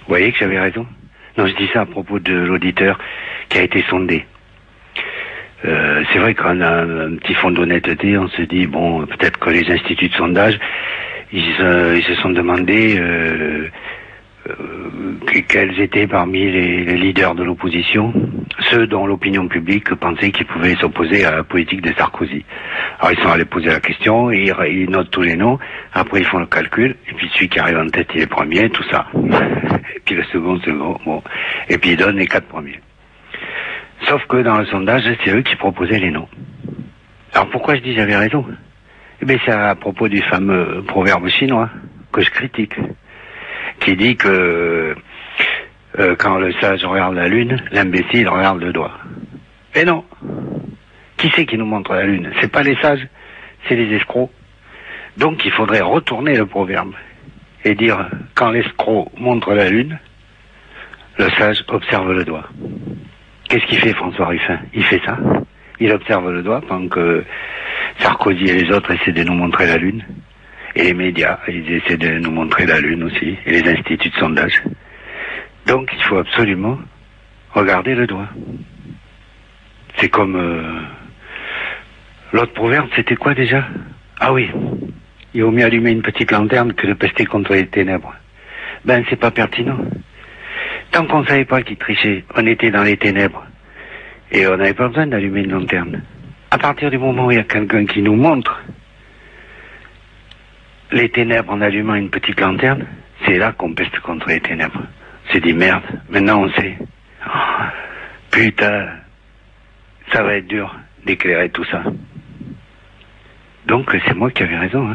voyez que j'avais raison? Non, je dis ça à propos de l'auditeur qui a été sondé. C'est vrai qu'on a un petit fond d'honnêteté, on se dit, bon, peut-être que les instituts de sondage, ils se sont demandé quels étaient parmi les leaders de l'opposition ceux dont l'opinion publique pensait qu'ils pouvaient s'opposer à la politique de Sarkozy. Alors ils sont allés poser la question, et ils notent tous les noms, après ils font le calcul, et puis celui qui arrive en tête il est premier, tout ça. Et puis le second, bon. Et puis ils donnent les 4 premiers. Sauf que dans le sondage, c'est eux qui proposaient les noms. Alors pourquoi je dis j'avais raison? Eh bien c'est à propos du fameux proverbe chinois que je critique, qui dit que quand le sage regarde la lune, l'imbécile regarde le doigt. Et non. Qui c'est qui nous montre la lune? C'est pas les sages, c'est les escrocs. Donc il faudrait retourner le proverbe et dire, quand l'escroc montre la lune, le sage observe le doigt. Qu'est-ce qu'il fait François Ruffin? Il fait ça. Il observe le doigt pendant que Sarkozy et les autres essaient de nous montrer la lune. Et les médias, ils essaient de nous montrer la lune aussi. Et les instituts de sondage. Donc il faut absolument regarder le doigt. C'est comme... l'autre proverbe, c'était quoi déjà? Ah oui, il vaut mieux allumer une petite lanterne que de pester contre les ténèbres. Ben c'est pas pertinent. Tant qu'on ne savait pas qui trichait, on était dans les ténèbres. Et on n'avait pas besoin d'allumer une lanterne. À partir du moment où il y a quelqu'un qui nous montre les ténèbres en allumant une petite lanterne, c'est là qu'on peste contre les ténèbres. C'est dit merde, maintenant on sait. Oh, putain, ça va être dur d'éclairer tout ça. Donc c'est moi qui avais raison, hein.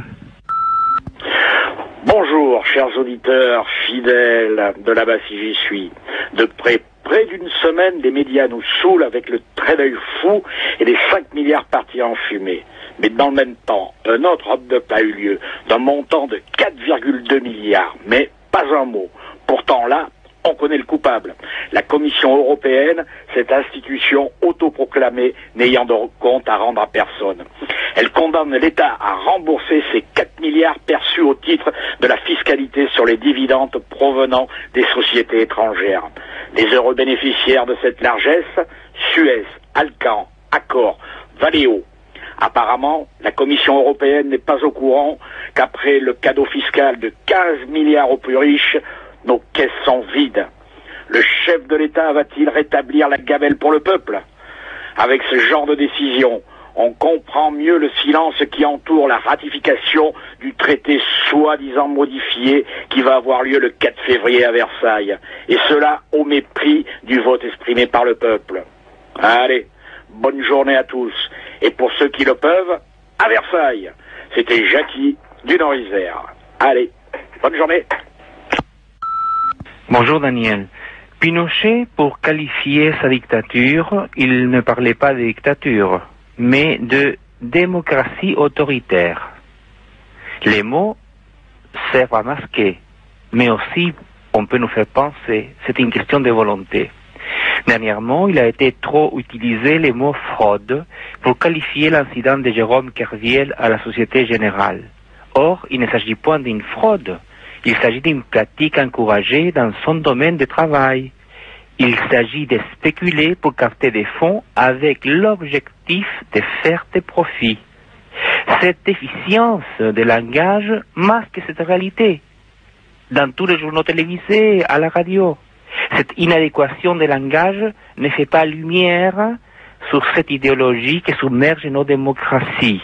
Bonjour, chers auditeurs fidèles de là-bas si j'y suis. De près d'une semaine, les médias nous saoulent avec le trait d'œil fou et les 5 milliards partis en fumée. Mais dans le même temps, un autre hold-up a eu lieu d'un montant de 4,2 milliards. Mais pas un mot. Pourtant là, on connaît le coupable. La Commission européenne, cette institution autoproclamée n'ayant de compte à rendre à personne. Elle condamne l'État à rembourser ces 4 milliards perçus au titre de la fiscalité sur les dividendes provenant des sociétés étrangères. Les heureux bénéficiaires de cette largesse, Suez, Alcan, Accor, Valeo. Apparemment, la Commission européenne n'est pas au courant qu'après le cadeau fiscal de 15 milliards aux plus riches, nos caisses sont vides. Le chef de l'État va-t-il rétablir la gamelle pour le peuple? Avec ce genre de décision, on comprend mieux le silence qui entoure la ratification du traité soi-disant modifié qui va avoir lieu le 4 février à Versailles. Et cela au mépris du vote exprimé par le peuple. Allez, bonne journée à tous. Et pour ceux qui le peuvent, à Versailles. C'était Jackie du Nord-Isère. Allez, bonne journée. Bonjour Daniel. Pinochet, pour qualifier sa dictature, il ne parlait pas de dictature, mais de démocratie autoritaire. Les mots servent à masquer, mais aussi on peut nous faire penser, c'est une question de volonté. Dernièrement, il a été trop utilisé le mot fraude pour qualifier l'incident de Jérôme Kerviel à la Société Générale. Or, il ne s'agit point d'une fraude. Il s'agit d'une pratique encouragée dans son domaine de travail. Il s'agit de spéculer pour capter des fonds avec l'objectif de faire des profits. Cette déficience de langage masque cette réalité. Dans tous les journaux télévisés, à la radio, cette inadéquation de langage ne fait pas lumière sur cette idéologie qui submerge nos démocraties.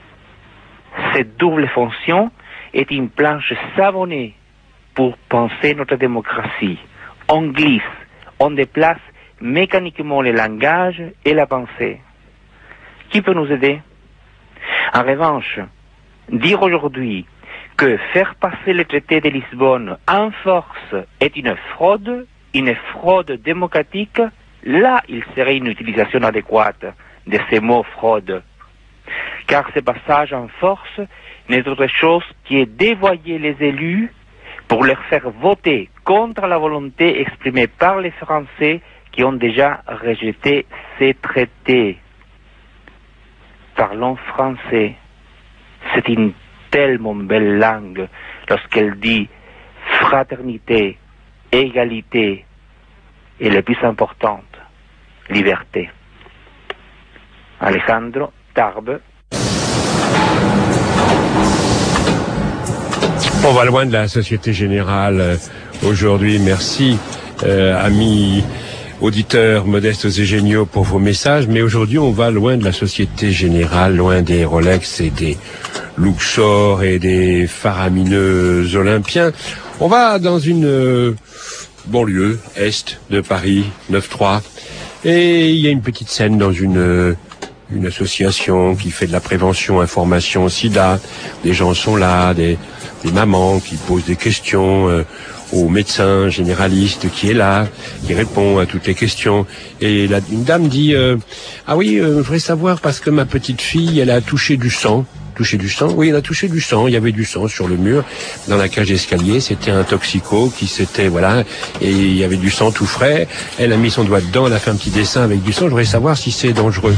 Cette double fonction est une planche savonnée pour penser notre démocratie. On glisse, on déplace mécaniquement le langage et la pensée. Qui peut nous aider? En revanche, dire aujourd'hui que faire passer le traité de Lisbonne en force est une fraude démocratique, là il serait une utilisation adéquate de ces mots fraude. Car ce passage en force n'est autre chose que dévoyer les élus pour leur faire voter contre la volonté exprimée par les Français qui ont déjà rejeté ces traités. Parlons français. C'est une tellement belle langue lorsqu'elle dit fraternité, égalité et la plus importante, liberté. Alejandro Tarbes. On va loin de la Société Générale aujourd'hui. Merci, amis auditeurs modestes et géniaux, pour vos messages. Mais aujourd'hui, on va loin de la Société Générale, loin des Rolex et des Luxor et des faramineux Olympiens. On va dans une banlieue est de Paris, 9-3. Et il y a une petite scène dans une association qui fait de la prévention, information, sida. Des gens sont là, des mamans qui posent des questions au médecin généraliste qui est là, qui répond à toutes les questions. Et une dame dit ah oui, je voudrais savoir parce que ma petite fille, elle a touché du sang. Touché du sang? Oui, elle a touché du sang. Il y avait du sang sur le mur, dans la cage d'escalier. C'était un toxico qui s'était, voilà, et il y avait du sang tout frais. Elle a mis son doigt dedans, elle a fait un petit dessin avec du sang. Je voudrais savoir si c'est dangereux.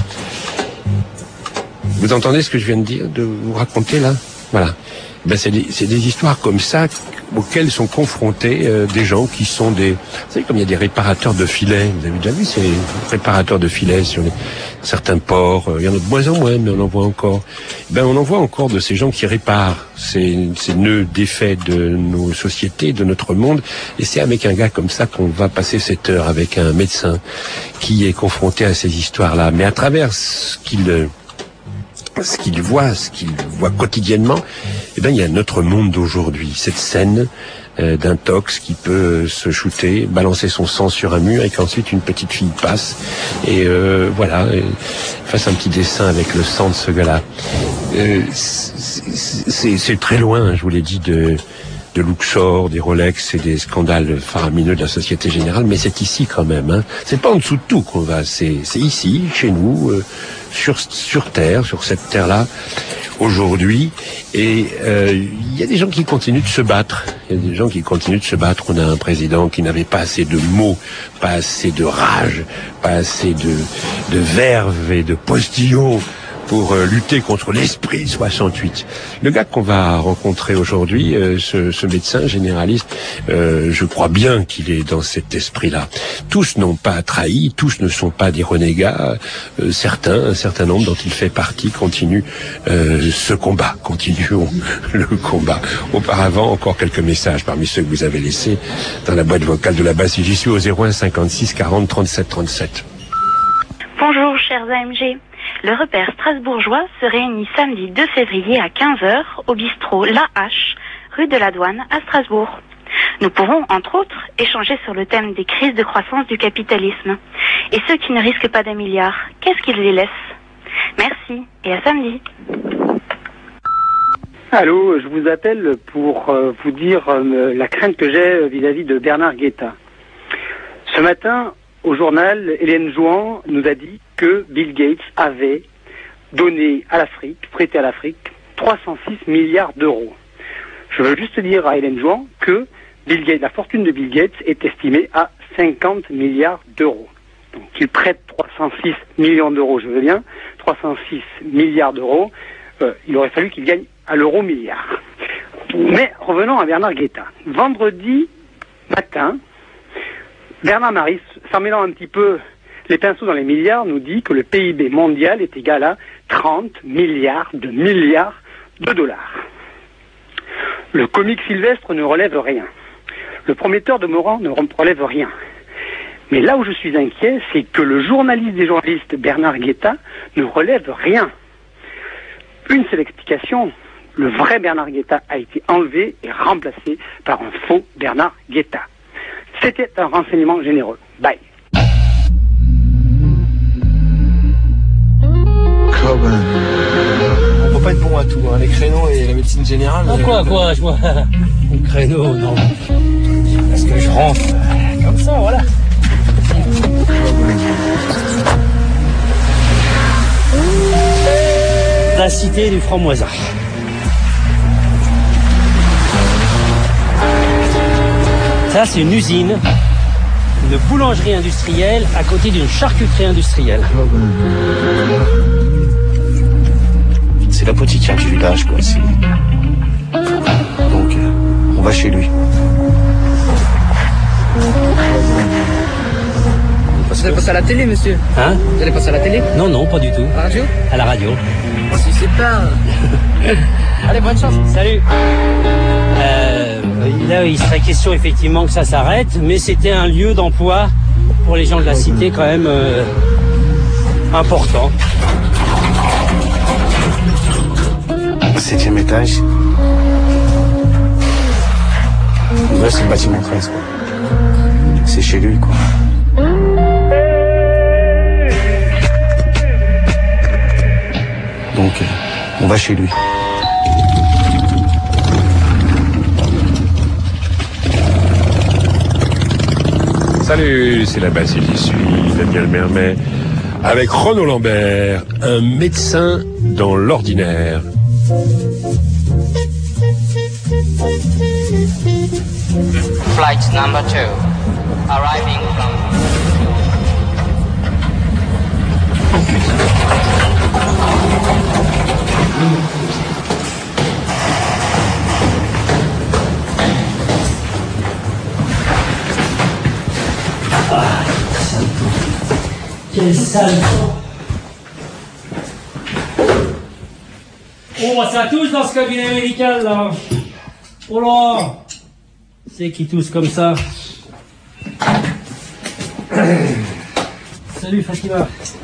Vous entendez ce que je viens de vous raconter là? Voilà. Ben c'est des histoires comme ça auxquelles sont confrontés des gens qui sont des... Vous savez, comme il y a des réparateurs de filets, vous avez déjà vu ces réparateurs de filets sur certains ports, il y en a de moins en moins, mais on en voit encore. Ben on en voit encore de ces gens qui réparent ces nœuds défaits de nos sociétés, de notre monde, et c'est avec un gars comme ça qu'on va passer cette heure, avec un médecin qui est confronté à ces histoires-là, mais à travers ce qu'il voit quotidiennement, eh ben il y a notre monde d'aujourd'hui, cette scène d'un tox qui peut se shooter, balancer son sang sur un mur et qu'ensuite une petite fille passe et fasse un petit dessin avec le sang de ce gars-là. C'est très loin, je vous l'ai dit, de Luxor, des Rolex et des scandales faramineux de la Société Générale, mais c'est ici quand même. Hein. C'est pas en dessous de tout qu'on va, c'est ici, chez nous, sur Terre, sur cette Terre-là, aujourd'hui. Et il y a des gens qui continuent de se battre. On a un président qui n'avait pas assez de mots, pas assez de rage, pas assez de verve et de postillon pour lutter contre l'esprit 68. Le gars qu'on va rencontrer aujourd'hui, ce médecin généraliste, je crois bien qu'il est dans cet esprit-là. Tous n'ont pas trahi, tous ne sont pas des renégats. Un certain nombre dont il fait partie continuent ce combat. Continuons le combat. Auparavant, encore quelques messages parmi ceux que vous avez laissés dans la boîte vocale de la basse. J'y suis au 01 56 40 37 37. Bonjour, chers AMG. Le repère strasbourgeois se réunit samedi 2 février à 15h au bistrot La Hache, rue de la Douane à Strasbourg. Nous pourrons, entre autres, échanger sur le thème des crises de croissance du capitalisme. Et ceux qui ne risquent pas des milliards, qu'est-ce qu'ils les laissent? Merci et à samedi. Allô, je vous appelle pour vous dire la crainte que j'ai vis-à-vis de Bernard Guetta. Ce matin, au journal, Hélène Jouan nous a dit que Bill Gates avait donné à l'Afrique, prêté à l'Afrique, 306 milliards d'euros. Je veux juste dire à Hélène Jouan que Bill Gates, la fortune de Bill Gates est estimée à 50 milliards d'euros. Donc il prête 306 millions d'euros, je veux bien, 306 milliards d'euros, il aurait fallu qu'il gagne à l'euro milliard. Mais revenons à Bernard Guetta. Vendredi matin, Bernard Maris, s'en mêlant un petit peu les pinceaux dans les milliards, nous dit que le PIB mondial est égal à 30 milliards de dollars. Le comique Sylvestre ne relève rien. Le prometteur de Morand ne relève rien. Mais là où je suis inquiet, c'est que le journaliste des journalistes, Bernard Guetta, ne relève rien. Une seule explication, le vrai Bernard Guetta a été enlevé et remplacé par un faux Bernard Guetta. C'était un renseignement généreux. Bye. On peut pas être bon à tout, hein. Les créneaux et la médecine générale. Quoi, je vois. Le créneau, non. Parce que je rentre comme ça, voilà. La cité du Franc-Moisin. Ça, c'est une usine, une boulangerie industrielle à côté d'une charcuterie industrielle. C'est l'apothicaire du village, quoi. Donc, on va chez lui. Vous allez passer à la télé, monsieur? Hein? Vous allez passer à la télé? Non, non, pas du tout. À la radio? À la radio. Oh, c'est super. Allez, bonne chance. Salut. Là, il serait question effectivement que ça s'arrête, mais c'était un lieu d'emploi pour les gens de la cité quand même important. 7e étage. Là, c'est le bâtiment 13, quoi. C'est chez lui, quoi. Donc, on va chez lui. Salut, c'est la basse, j'y suis, Daniel Mermet, avec Renaud Lambert, un médecin dans l'ordinaire. Flight number 2, arriving from... Quel sale temps. Oh, ça tousse dans ce cabinet médical, là. Oh là. C'est qui tousse comme ça. Salut, Fatima.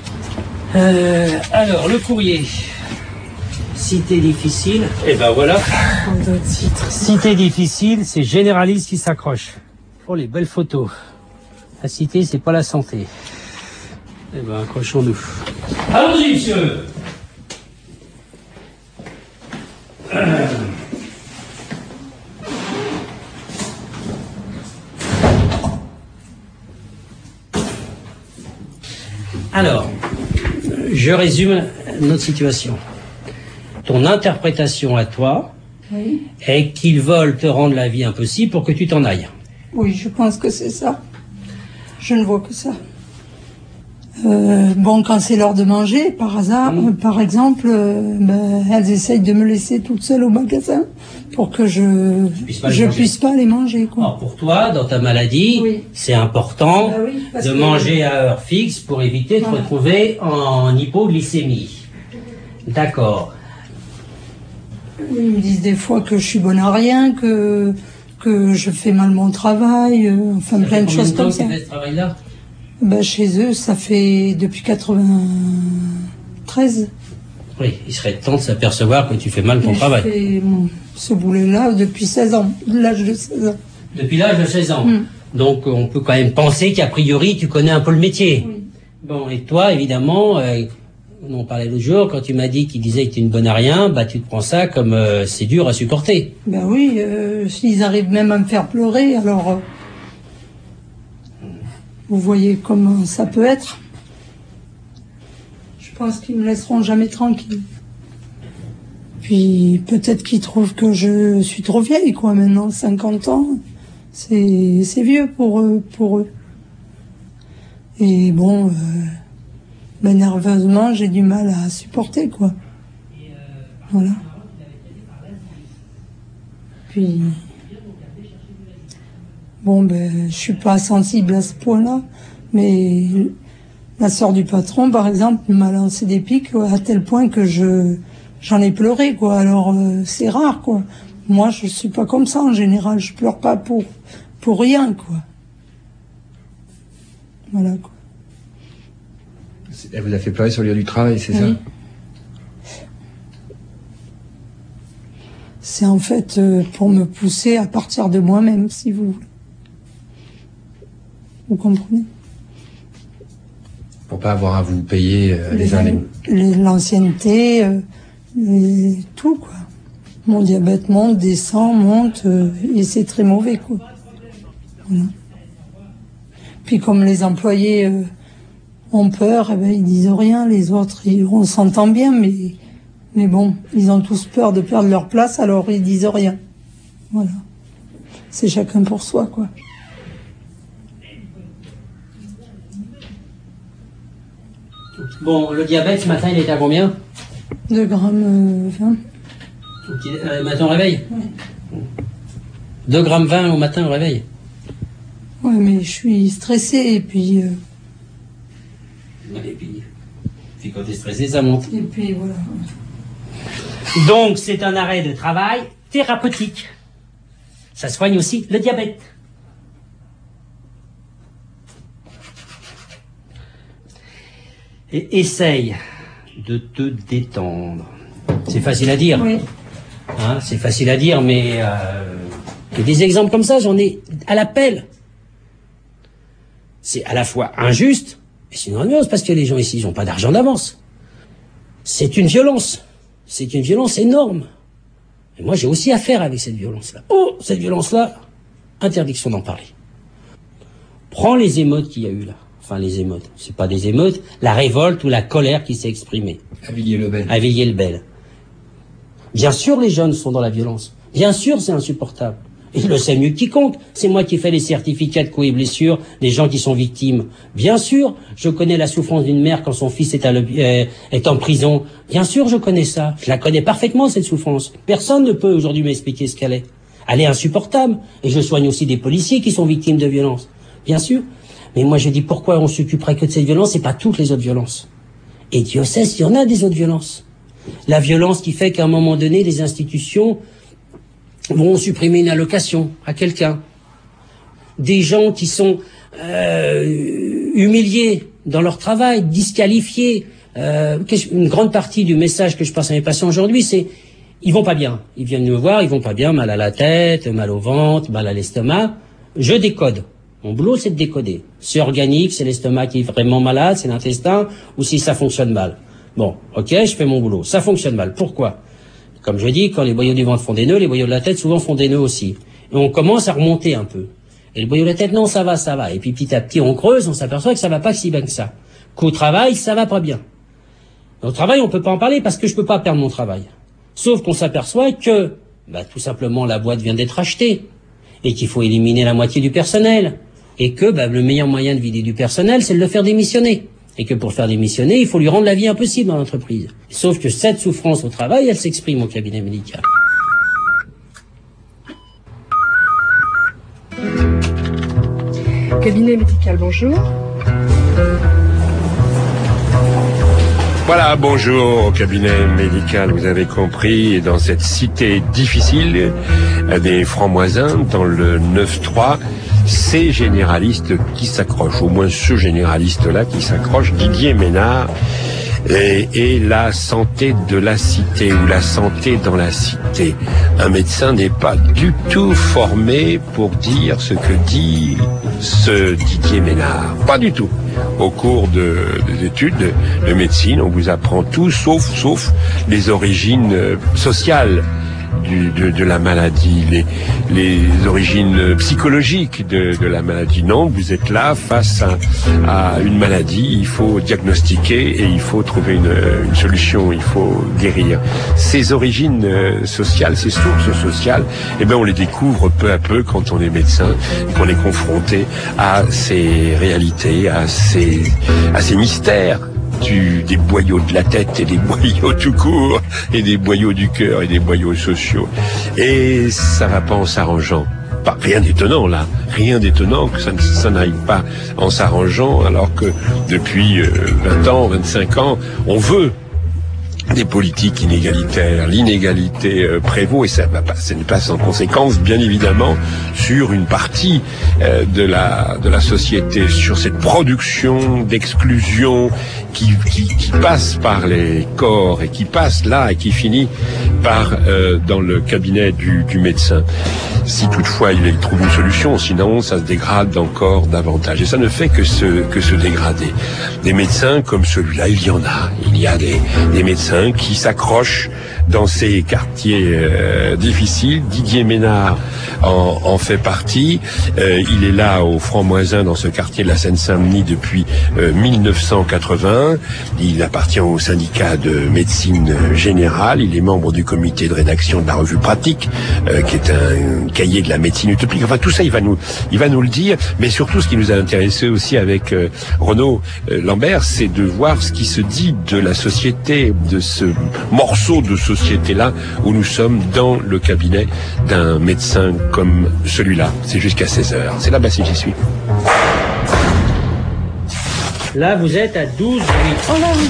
Alors, le courrier. Cité difficile. Et ben voilà. Cité difficile, c'est généraliste qui s'accroche. Oh, les belles photos. La cité, c'est pas la santé. Eh ben, accrochons-nous. Allons-y, monsieur. Alors, je résume notre situation. Ton interprétation à toi est qu'ils veulent te rendre la vie impossible pour que tu t'en ailles. Oui, je pense que c'est ça. Je ne vois que ça. Bon, quand c'est l'heure de manger, par hasard, par exemple, elles essayent de me laisser toute seule au magasin pour que je puisse pas les manger, quoi. Alors pour toi, dans ta maladie, c'est important de manger à heure fixe pour éviter de te retrouver en hypoglycémie. D'accord. Ils me disent des fois que je suis bonne à rien, que je fais mal mon travail, enfin plein de choses comme ça. Tu fais ce travail-là ? Chez eux, ça fait depuis 93. Oui, il serait temps de s'apercevoir que tu fais mal ton travail. Je fais ce boulot-là depuis 16 ans, de l'âge de 16 ans. Depuis l'âge de 16 ans. Donc on peut quand même penser qu'a priori tu connais un peu le métier. Oui. Bon, et toi, évidemment, on en parlait l'autre jour, quand tu m'as dit qu'il disait que tu es une bonne à rien, tu te prends ça comme c'est dur à supporter. Oui, s'ils arrivent même à me faire pleurer, alors... vous voyez comment ça peut être. Je pense qu'ils me laisseront jamais tranquille. Puis peut-être qu'ils trouvent que je suis trop vieille, quoi, maintenant, 50 ans. C'est vieux pour eux. Et bon, nerveusement, j'ai du mal à supporter, quoi. Voilà. Puis... bon, je suis pas sensible à ce point-là, mais la sœur du patron, par exemple, m'a lancé des pics à tel point que j'en ai pleuré, quoi. Alors, c'est rare, quoi. Moi, je suis pas comme ça, en général. Je pleure pas pour rien, quoi. Voilà, quoi. Elle vous a fait pleurer sur le lieu du travail, c'est ça? C'est en fait pour me pousser à partir de moi-même, si vous voulez. Vous comprenez? Pour pas avoir à vous payer l'ancienneté, tout, quoi. Mon diabète monte, descend, monte, et c'est très mauvais, quoi. Voilà. Puis comme les employés ont peur, ils disent rien. Les autres, on s'entend bien, mais bon, ils ont tous peur de perdre leur place, alors ils disent rien. Voilà. C'est chacun pour soi, quoi. Bon, le diabète, ce matin, il était à combien? 2 grammes 20. Matin au réveil? Oui. 2 grammes 20 au matin au réveil? Ouais, mais je suis stressée et puis Et puis quand t'es stressé, ça monte. Et puis voilà. Donc c'est un arrêt de travail thérapeutique. Ça soigne aussi le diabète. Et essaye de te détendre. C'est facile à dire. Oui. Hein, c'est facile à dire, mais des exemples comme ça, j'en ai à l'appel. C'est à la fois injuste, et c'est une violence, parce que les gens ici, ils n'ont pas d'argent d'avance. C'est une violence. C'est une violence énorme. Et moi, j'ai aussi affaire avec cette violence-là. Oh, cette violence-là, interdiction d'en parler. Prends les émeutes qu'il y a eu là. Enfin, les émeutes. C'est pas des émeutes. La révolte ou la colère qui s'est exprimée. À Villiers-le-Bel. À Villiers-le-Bel. Bien sûr, les jeunes sont dans la violence. Bien sûr, c'est insupportable. Il le sait mieux que quiconque. C'est moi qui fais les certificats de coups et blessures des gens qui sont victimes. Bien sûr, je connais la souffrance d'une mère quand son fils est en prison. Bien sûr, je connais ça. Je la connais parfaitement, cette souffrance. Personne ne peut aujourd'hui m'expliquer ce qu'elle est. Elle est insupportable. Et je soigne aussi des policiers qui sont victimes de violences. Bien sûr. Mais moi, je dis pourquoi on s'occuperait que de cette violence et pas toutes les autres violences. Et Dieu sait s'il y en a des autres violences. La violence qui fait qu'à un moment donné, les institutions vont supprimer une allocation à quelqu'un. Des gens qui sont humiliés dans leur travail, disqualifiés. Une grande partie du message que je passe à mes patients aujourd'hui, c'est ils vont pas bien. Ils viennent me voir, ils vont pas bien, mal à la tête, mal au ventre, mal à l'estomac. Je décode. Mon boulot, c'est de décoder. C'est organique, c'est l'estomac qui est vraiment malade, c'est l'intestin, ou si ça fonctionne mal. Bon, ok, je fais mon boulot. Ça fonctionne mal. Pourquoi ? Comme je dis, quand les boyaux du ventre font des nœuds, les boyaux de la tête souvent font des nœuds aussi. Et on commence à remonter un peu. Et le boyau de la tête, non, ça va, ça va. Et puis petit à petit, on creuse, on s'aperçoit que ça va pas si bien que ça. Qu'au travail, ça va pas bien. Au travail, on peut pas en parler parce que je peux pas perdre mon travail. Sauf qu'on s'aperçoit que, tout simplement, la boîte vient d'être achetée. Et qu'il faut éliminer la moitié du personnel. Et que, le meilleur moyen de vider du personnel, c'est de le faire démissionner. Et que pour le faire démissionner, il faut lui rendre la vie impossible dans l'entreprise. Sauf que cette souffrance au travail, elle s'exprime au cabinet médical. Cabinet médical, bonjour. Voilà, bonjour au cabinet médical, vous avez compris, dans cette cité difficile des Francs-Moisins, dans le 9-3, ces généralistes qui s'accrochent, au moins ce généraliste-là qui s'accroche, Didier Ménard, et la santé de la cité, ou la santé dans la cité. Un médecin n'est pas du tout formé pour dire ce que dit ce Didier Ménard. Pas du tout. Au cours des études de médecine, on vous apprend tout, sauf les origines sociales de la maladie, les origines psychologiques de la maladie. Non, vous êtes là face à une maladie, il faut diagnostiquer et il faut trouver une solution, il faut guérir. Ces origines sociales, ces sources sociales, on les découvre peu à peu quand on est médecin, qu'on est confronté à ces réalités, à ces mystères des boyaux de la tête et des boyaux tout court, et des boyaux du cœur et des boyaux sociaux. Et ça va pas en s'arrangeant. Rien d'étonnant là, rien d'étonnant que ça n'arrive pas en s'arrangeant, alors que depuis 20 ans, 25 ans, on veut des politiques inégalitaires. L'inégalité prévaut et ça n'est pas sans conséquence, bien évidemment, sur une partie de la société, sur cette production d'exclusion qui passe par les corps et qui passe là et qui finit par dans le cabinet du médecin. Si toutefois il trouve une solution, sinon ça se dégrade encore davantage. Et ça ne fait que se dégrader. Des médecins comme celui-là, il y en a. Il y a des médecins qui s'accrochent dans ces quartiers difficiles. Didier Ménard en fait partie. Il est là au Francs-Moisins, dans ce quartier de la Seine-Saint-Denis depuis 1980. Il appartient au syndicat de médecine générale. Il est membre du comité de rédaction de la revue Pratique, qui est un cahier de la médecine utopique. Enfin, tout ça, il va nous le dire. Mais surtout, ce qui nous a intéressé aussi avec Renaud Lambert, c'est de voir ce qui se dit de la société, de ce morceau de société-là où nous sommes dans le cabinet d'un médecin comme celui-là. C'est jusqu'à 16h. C'est là-bas si j'y suis. Là, vous êtes à 12,8. Oh là oui.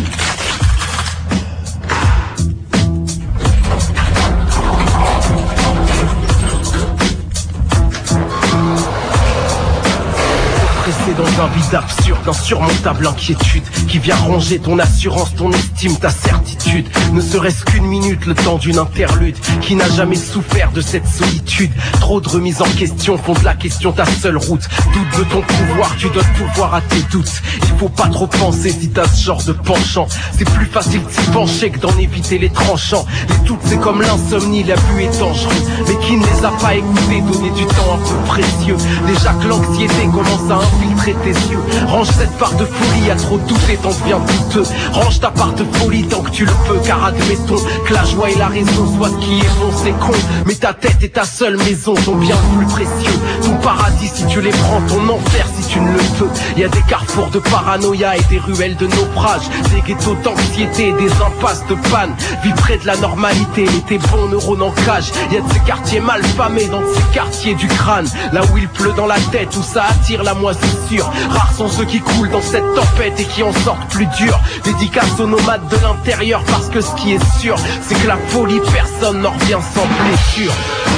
Dans un vide absurde, d'insurmontable inquiétude qui vient ronger ton assurance, ton estime, ta certitude. Ne serait-ce qu'une minute, le temps d'une interlude. Qui n'a jamais souffert de cette solitude? Trop de remises en question font de la question ta seule route. Doute de ton pouvoir, tu donnes pouvoir à tes doutes. Il faut pas trop penser si t'as ce genre de penchant. C'est plus facile de s'y pencher que d'en éviter les tranchants. Les doutes c'est comme l'insomnie, l'abus est dangereux. Mais qui ne les a pas écoutés, donner du temps un peu précieux. Déjà que l'anxiété commence à infiltrer tes yeux. Range cette part de folie, à trop douter t'en deviens douteux. Range ta part de folie tant que tu le peux, car admettons que la joie et la raison soient ce qui est bon, c'est con. Mais ta tête est ta seule maison, ton bien le plus précieux. Ton paradis si tu les prends, ton enfer si tu ne le peux. Y a des carrefours de paranoïa et des ruelles de naufrage, des ghettos d'anxiété et des impasses de panne. Vis près de la normalité et tes bons neurones en cage. Y a de ces quartiers mal famés dans de ces quartiers du crâne. Là où il pleut dans la tête, où ça attire la moisissure. Rares sont ceux qui coulent dans cette tempête et qui en sortent plus dur. Dédicace aux nomades de l'intérieur, parce que ce qui est sûr, c'est que la folie, personne n'en revient sans blessure.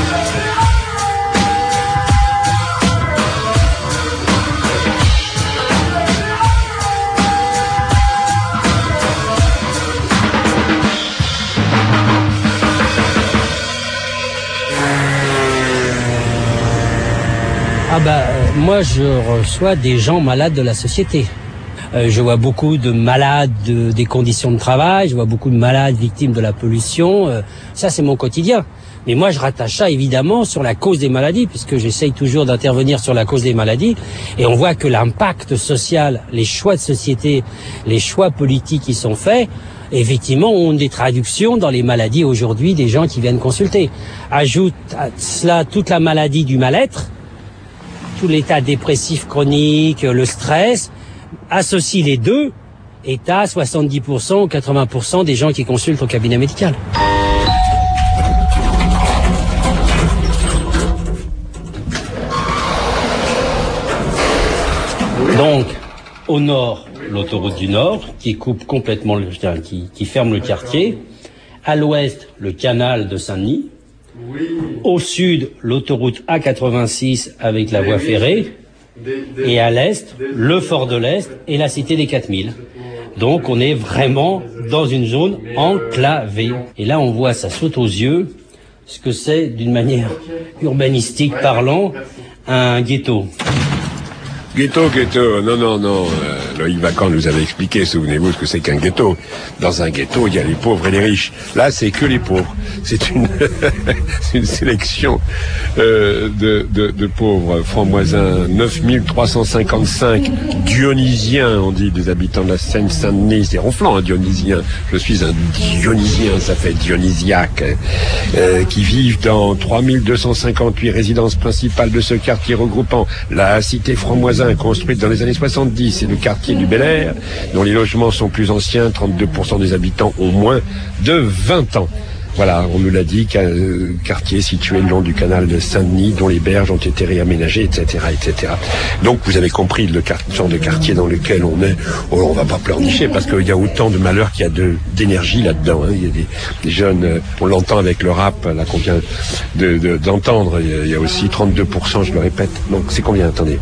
Moi je reçois des gens malades de la société. Je vois beaucoup de malades des conditions de travail, je vois beaucoup de malades victimes de la pollution. Ça c'est mon quotidien. Mais moi je rattache ça évidemment sur la cause des maladies, puisque j'essaye toujours d'intervenir sur la cause des maladies. Et on voit que l'impact social, les choix de société, les choix politiques qui sont faits, effectivement, ont des traductions dans les maladies aujourd'hui des gens qui viennent consulter. Ajoute à cela toute la maladie du mal-être, tout l'état dépressif chronique, le stress, associe les deux, et t'as 70% ou 80% des gens qui consultent au cabinet médical. Donc, au nord, l'autoroute du Nord, qui coupe complètement qui ferme le quartier. À l'ouest, le canal de Saint-Denis. Au sud, l'autoroute A86 avec la voie ferrée. Et à l'est, le Fort de l'Est et la Cité des 4000. Donc on est vraiment dans une zone enclavée. Et là on voit, ça saute aux yeux, ce que c'est d'une manière urbanistique parlant, un ghetto. Ghetto, non. Loïc Vacan nous avait expliqué, souvenez-vous, ce que c'est qu'un ghetto. Dans un ghetto, il y a les pauvres et les riches. Là, c'est que les pauvres. C'est une, une sélection de pauvres francs-moisins. 9355 dionysiens, on dit, des habitants de la Seine-Saint-Denis. C'est ronflant, un dionysien. Je suis un dionysien, ça fait dionysiaque. Qui vivent dans 3258 résidences principales de ce quartier regroupant la cité franc-moisin construite dans les années 70 et le quartier du Bel Air, dont les logements sont plus anciens, 32% des habitants ont moins de 20 ans. Voilà, on nous l'a dit, quartier situé le long du canal de Saint-Denis, dont les berges ont été réaménagées, etc., etc. Donc vous avez compris le genre de quartier dans lequel on est. Oh, on va pas pleurnicher parce qu'il y a autant de malheur qu'il y a d'énergie là-dedans. Hein. Il y a des jeunes, on l'entend avec le rap là qu'on vient d'entendre. Il y a aussi 32%, je le répète. Donc c'est combien? Attendez.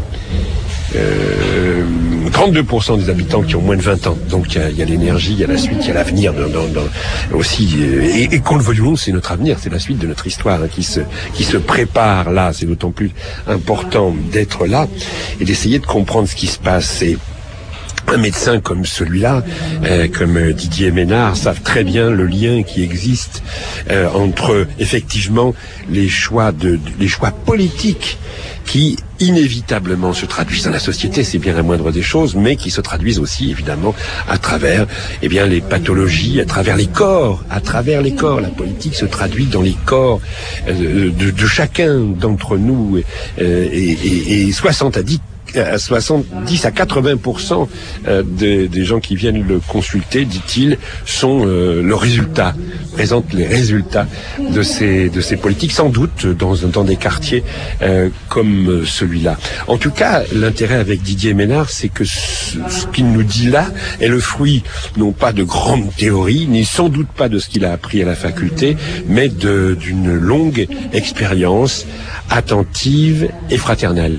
32% des habitants qui ont moins de 20 ans. Donc il y a l'énergie, il y a la suite, il y a l'avenir aussi. Et qu'on le veuille ou non, c'est notre avenir, c'est la suite de notre histoire qui se prépare là. C'est d'autant plus important d'être là et d'essayer de comprendre ce qui se passe. Et un médecin comme celui-là, comme Didier Ménard, savent très bien le lien qui existe entre effectivement les choix politiques qui inévitablement se traduisent dans la société, c'est bien la moindre des choses, mais qui se traduisent aussi évidemment à travers les pathologies, à travers les corps. La politique se traduit dans les corps de chacun d'entre nous et 70 à 70 à 80% des gens qui viennent le consulter, dit-il, sont le résultat, présentent les résultats de ces politiques, sans doute dans des quartiers comme celui-là. En tout cas, l'intérêt avec Didier Ménard, c'est que ce qu'il nous dit là est le fruit, non pas de grandes théories, ni sans doute pas de ce qu'il a appris à la faculté, mais d'une longue expérience attentive et fraternelle.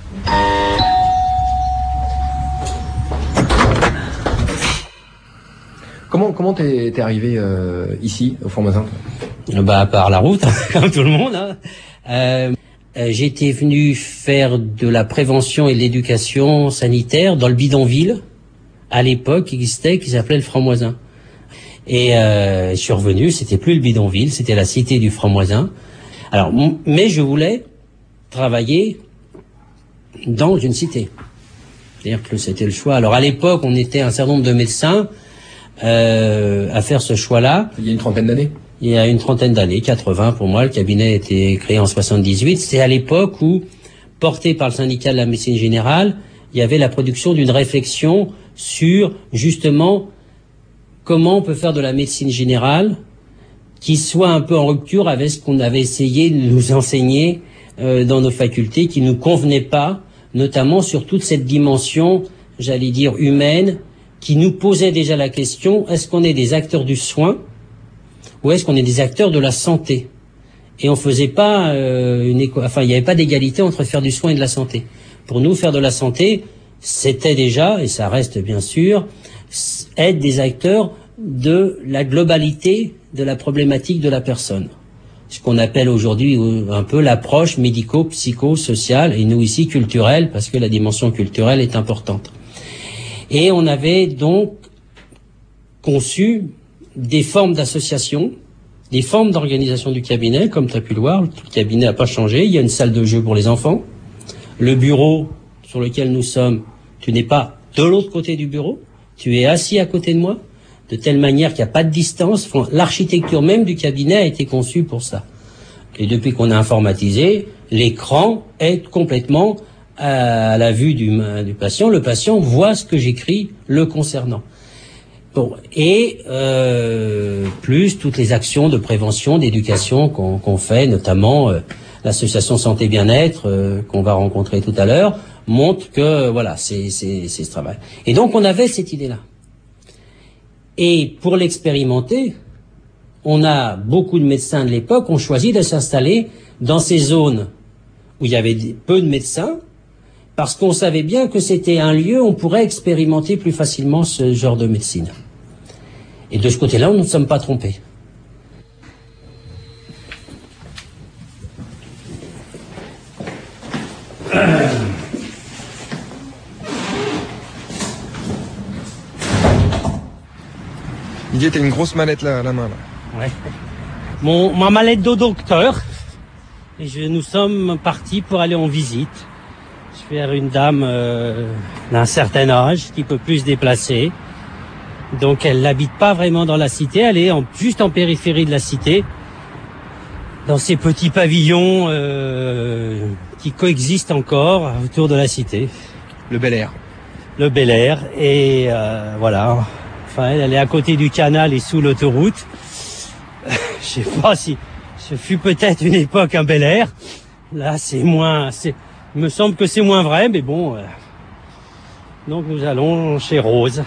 Comment t'es arrivé ici, au Franc-Moisins? Par la route, comme tout le monde. Hein. J'étais venu faire de la prévention et de l'éducation sanitaire dans le bidonville, à l'époque, qui s'appelait le Franc-Moisins. Et je suis revenu, c'était plus le bidonville, c'était la cité du Franc-Moisins. Alors, mais je voulais travailler dans une cité. C'est-à-dire que c'était le choix. Alors à l'époque, on était un certain nombre de médecins à faire ce choix-là. Il y a une trentaine d'années. Il y a une trentaine d'années, 80 pour moi. Le cabinet a été créé en 78. C'était à l'époque où, porté par le syndicat de la médecine générale, il y avait la production d'une réflexion sur justement comment on peut faire de la médecine générale qui soit un peu en rupture avec ce qu'on avait essayé de nous enseigner dans nos facultés, qui nous convenait pas, notamment sur toute cette dimension, j'allais dire humaine, qui nous posait déjà la question, est-ce qu'on est des acteurs du soin ou est-ce qu'on est des acteurs de la santé? Et on faisait pas il n'y avait pas d'égalité entre faire du soin et de la santé. Pour nous, faire de la santé, c'était déjà, et ça reste bien sûr, être des acteurs de la globalité de la problématique de la personne. Ce qu'on appelle aujourd'hui un peu l'approche médico-psycho-sociale, et nous ici culturelle, parce que la dimension culturelle est importante. Et on avait donc conçu des formes d'association, des formes d'organisation du cabinet, comme tu as pu le voir. Le cabinet n'a pas changé. Il y a une salle de jeu pour les enfants. Le bureau sur lequel nous sommes, tu n'es pas de l'autre côté du bureau, tu es assis à côté de moi, de telle manière qu'il n'y a pas de distance. L'architecture même du cabinet a été conçue pour ça. Et depuis qu'on a informatisé, l'écran est complètement à la vue du patient. Le patient voit ce que j'écris le concernant. Bon, et plus toutes les actions de prévention, d'éducation qu'on fait, notamment l'association Santé Bien-être qu'on va rencontrer tout à l'heure, montre que voilà, c'est ce travail. Et donc on avait cette idée-là. Et pour l'expérimenter, on a beaucoup de médecins de l'époque ont choisi de s'installer dans ces zones où il y avait peu de médecins, parce qu'on savait bien que c'était un lieu où on pourrait expérimenter plus facilement ce genre de médecine. Et de ce côté-là, nous ne sommes pas trompés. Didier, t'as une grosse mallette là à la main là. Ouais. Ma mallette de docteur. Et nous sommes partis pour aller en visite. Je vais vers une dame d'un certain âge qui peut plus se déplacer. Donc elle n'habite pas vraiment dans la cité, elle est juste en périphérie de la cité, dans ces petits pavillons qui coexistent encore autour de la cité. Le Bel Air. Le Bel Air, et voilà. Enfin, elle est à côté du canal et sous l'autoroute. Je sais pas si ce fut peut-être une époque un Bel Air. Là, c'est moins... Il me semble que c'est moins vrai, mais bon... Donc nous allons chez Rose.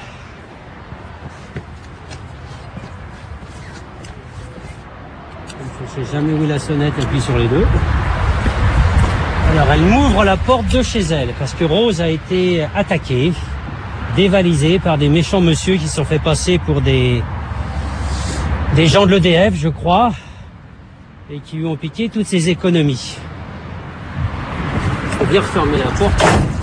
Je ne sais jamais où est la sonnette, appuie sur les deux. Alors elle m'ouvre la porte de chez elle, parce que Rose a été attaquée, dévalisée par des méchants monsieur qui se sont fait passer pour des gens de l'EDF, je crois, et qui lui ont piqué toutes ses économies. Il faut bien refermer la porte.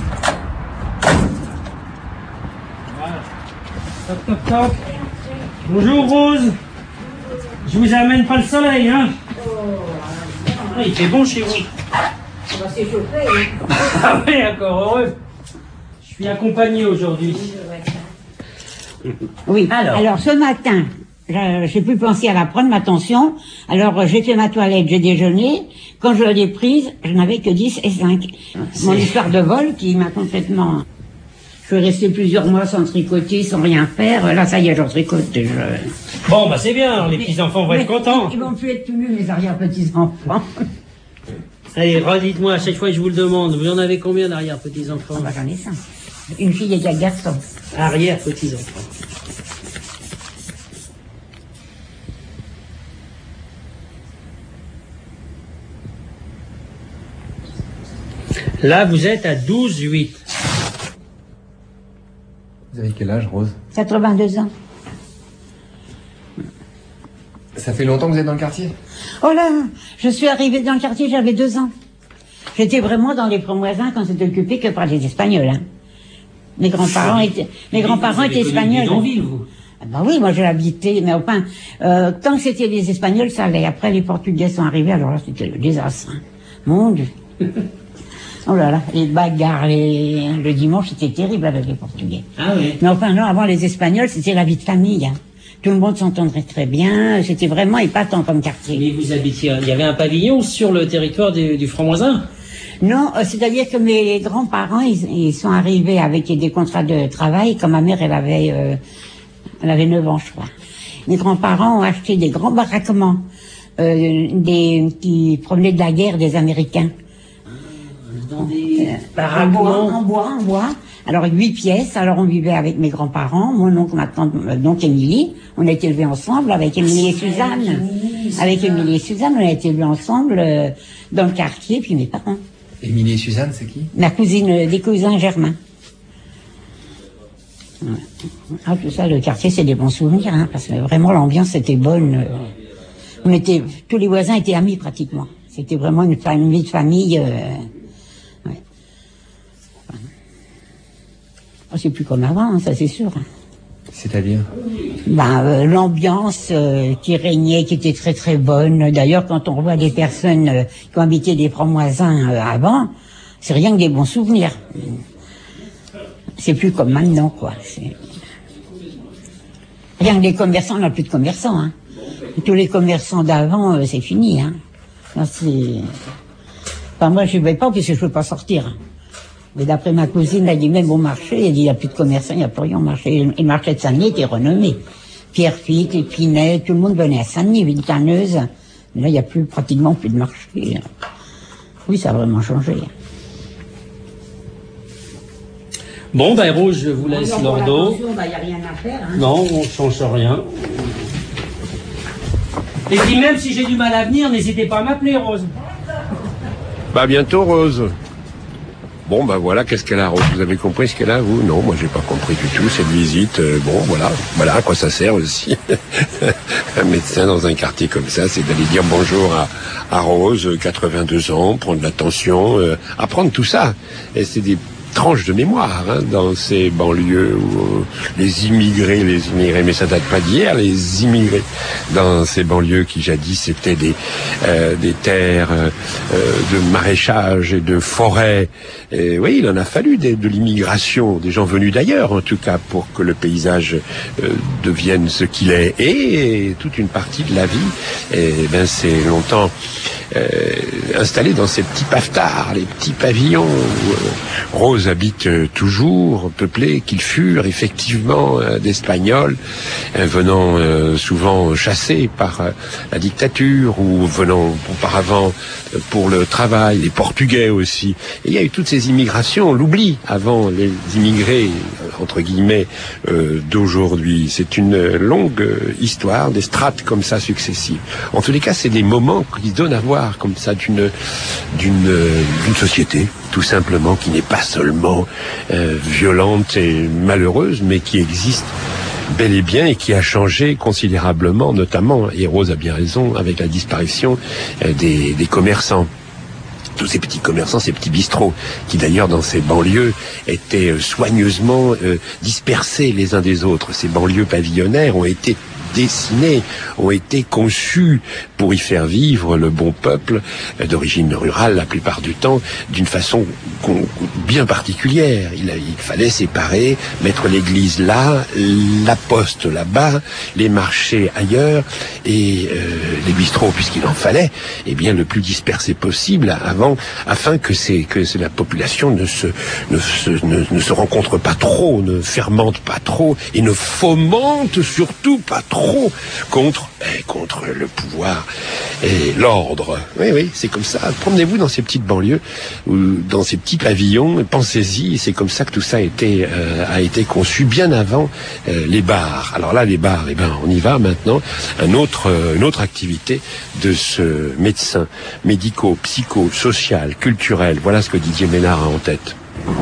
Voilà. Toc, toc, toc. Bonjour Rose. Je vous amène pas le soleil, hein? Ah, il fait bon chez vous. On va s'échauffer, hein? Ah oui, encore heureux. Je suis accompagné aujourd'hui. Oui, alors ce matin, J'ai pu penser à la prendre, ma tension. Alors, j'ai fait ma toilette, j'ai déjeuné. Quand je l'ai prise, je n'avais que 10 et 5. Mon histoire de vol qui m'a complètement... Je suis restée plusieurs mois sans tricoter, sans rien faire. Là, ça y est, j'en tricote déjà. Bon, bah c'est bien, alors les petits-enfants vont être contents. Ils vont plus être tout nus, mes arrière-petits-enfants. Allez, redites-moi à chaque fois que je vous le demande, vous en avez combien d'arrière-petits-enfants? Bah, j'en ai 5. Une fille et 4 garçons. Arrière-petits-enfants. Là, vous êtes à 12,8. Vous avez quel âge, Rose? 82 ans. Ça fait longtemps que vous êtes dans le quartier? Oh là, je suis arrivée dans le quartier, j'avais 2 ans. J'étais vraiment dans les promoisins quand c'était occupé que par les Espagnols. Hein. Mes grands-parents étaient espagnols. Vous. Ah bah oui, moi j'ai habité, mais enfin, tant que c'était les Espagnols, ça allait. Après, les Portugais sont arrivés, alors là, c'était le désastre. Hein. Mon Dieu. Oh là là, les bagarres, le dimanche, c'était terrible avec les Portugais. Ah oui. Mais enfin, non, avant les Espagnols, c'était la vie de famille. Hein. Tout le monde s'entendrait très bien, c'était vraiment épatant comme quartier. Mais vous habitiez, il y avait un pavillon sur le territoire du Franc-Moisin? Non, c'est-à-dire que mes grands-parents, ils sont arrivés avec des contrats de travail, quand ma mère, elle avait 9 ans, je crois. Mes grands-parents ont acheté des grands baraquements, qui provenaient de la guerre des Américains. Dans des baraquements en bois. Alors 8 pièces, alors on vivait avec mes grands-parents, mon oncle, ma tante, donc Émilie, on a été élevés ensemble avec Émilie et Suzanne. Avec Émilie et Suzanne, on a été élevés ensemble dans le quartier, puis mes parents. Émilie et Suzanne, c'est qui? Ma cousine, des cousins germains. Ah, tout ça, le quartier, c'est des bons souvenirs, hein, parce que vraiment l'ambiance était bonne. Tous les voisins étaient amis pratiquement. C'était vraiment une vie de famille. Ouais. Oh, c'est plus comme avant, hein, ça c'est sûr. C'est-à-dire? L'ambiance qui régnait, qui était très très bonne. D'ailleurs, quand on voit des personnes qui ont habité des Francs-Moisins avant, c'est rien que des bons souvenirs. C'est plus comme maintenant, quoi. Rien que les commerçants, on n'a plus de commerçants. Hein. Tous les commerçants d'avant, c'est fini. Hein. Moi, je ne vais pas parce que je ne peux pas sortir. Mais d'après ma cousine, elle a dit même au marché, elle dit il n'y a plus de commerçants, il n'y a plus rien au marché. Et le marché de Saint-Denis était renommé. Pierrefitte, Épinay, tout le monde venait à Saint-Denis, Villetaneuse. Mais là, il n'y a pratiquement plus de marché. Oui, ça a vraiment changé. Bon, Rose, je vous laisse l'ordo. Il n'y a rien à faire. Hein. Non, on ne change rien. Et puis même si j'ai du mal à venir, n'hésitez pas à m'appeler, Rose. Bah bientôt, Rose. Bon, voilà, qu'est-ce qu'elle a, Rose? Vous avez compris ce qu'elle a, vous? Non, moi j'ai pas compris du tout cette visite. Voilà à quoi ça sert aussi. Un médecin dans un quartier comme ça, c'est d'aller dire bonjour à Rose, 82 ans, prendre l'attention, apprendre tout ça. Et c'est des tranches de mémoire dans ces banlieues où les immigrés, mais ça date pas d'hier, les immigrés dans ces banlieues qui jadis étaient des terres de maraîchage et de forêts. Et oui, il en a fallu de l'immigration, des gens venus d'ailleurs en tout cas, pour que le paysage devienne ce qu'il est. Et toute une partie de la vie, c'est longtemps installé dans ces petits paftards, les petits pavillons où Rose habite toujours, peuplés qu'ils furent effectivement d'Espagnols, venant souvent chassés par la dictature ou venant auparavant pour le travail, les Portugais aussi. Et il y a eu toutes ces immigrations, on l'oublie, avant les immigrés, entre guillemets, d'aujourd'hui. C'est une longue histoire, des strates comme ça successives. En tous les cas, c'est des moments qui donnent à voir comme ça d'une société, tout simplement, qui n'est pas seulement violente et malheureuse, mais qui existe bel et bien et qui a changé considérablement, notamment, et Rose a bien raison, avec la disparition des commerçants. Tous ces petits commerçants, ces petits bistrots, qui d'ailleurs dans ces banlieues étaient soigneusement dispersés les uns des autres. Ces banlieues pavillonnaires ont été dessinés, ont été conçus pour y faire vivre le bon peuple d'origine rurale la plupart du temps d'une façon bien particulière. Il fallait séparer, mettre l'église là, la poste là-bas, les marchés ailleurs et les bistrots, puisqu'il en fallait, eh bien le plus dispersé possible afin que la population ne se rencontre pas trop, ne fermente pas trop et ne fomente surtout pas trop contre le pouvoir et l'ordre. Oui, c'est comme ça. Promenez-vous dans ces petites banlieues ou dans ces petits pavillons, pensez-y, c'est comme ça que tout ça a été conçu bien avant les bars. Alors là, les bars, on y va maintenant. Une autre activité de ce médecin médico, psycho, social, culturel. Voilà ce que Didier Ménard a en tête.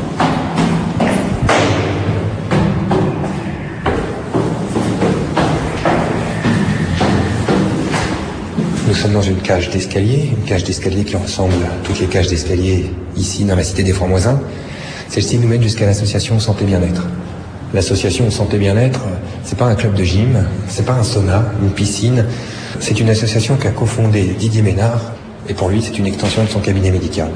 Nous sommes dans une cage d'escalier qui ressemble à toutes les cages d'escalier ici dans la cité des Francs-Moisins. Celle-ci nous mène jusqu'à l'association Santé Bien-être. L'association Santé Bien-être, c'est pas un club de gym, c'est pas un sauna, une piscine. C'est une association qu'a cofondée Didier Ménard, et pour lui, c'est une extension de son cabinet médical.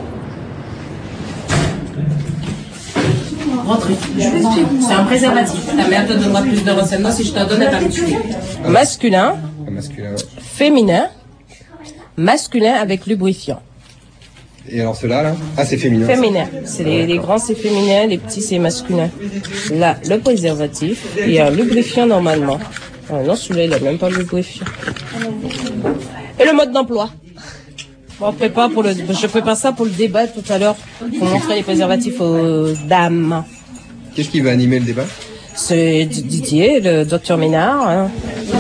Rentrez. C'est un préservatif. Ta mère te donnera plus de renseignements si je t'en donne à t'habituer. Masculin. Féminin. Masculin avec lubrifiant. Et alors ceux-là, là? Ah, c'est féminin. Féminin. C'est les grands, c'est féminin, les petits, c'est masculin. Là, le préservatif, il y a un lubrifiant normalement. Ah non, celui-là, il n'a même pas le lubrifiant. Et le mode d'emploi. Bon, je prépare ça pour le débat tout à l'heure, pour montrer les préservatifs aux dames. Qu'est-ce qui va animer le débat? C'est Didier, le docteur Ménard. Hein.